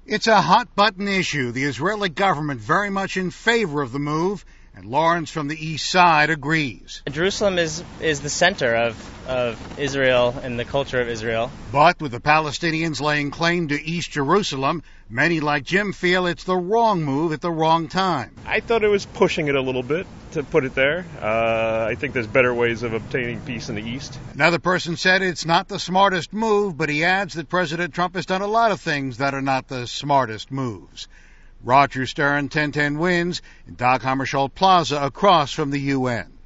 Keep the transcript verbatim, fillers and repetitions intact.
It's a hot-button issue. The Israeli government very much in favor of the move, and Lawrence from the east side agrees. Jerusalem is, is the center of, of Israel and the culture of Israel. But with the Palestinians laying claim to East Jerusalem, many like Jim feel it's the wrong move at the wrong time. I thought it was pushing it a little bit to put it there. Uh, I think there's better ways of obtaining peace in the East. Another person said it's not the smartest move, but he adds that President Trump has done a lot of things that are not the smartest moves. Roger Stern, ten ten wins, in Dag Hammarskjöld Plaza across from the U N.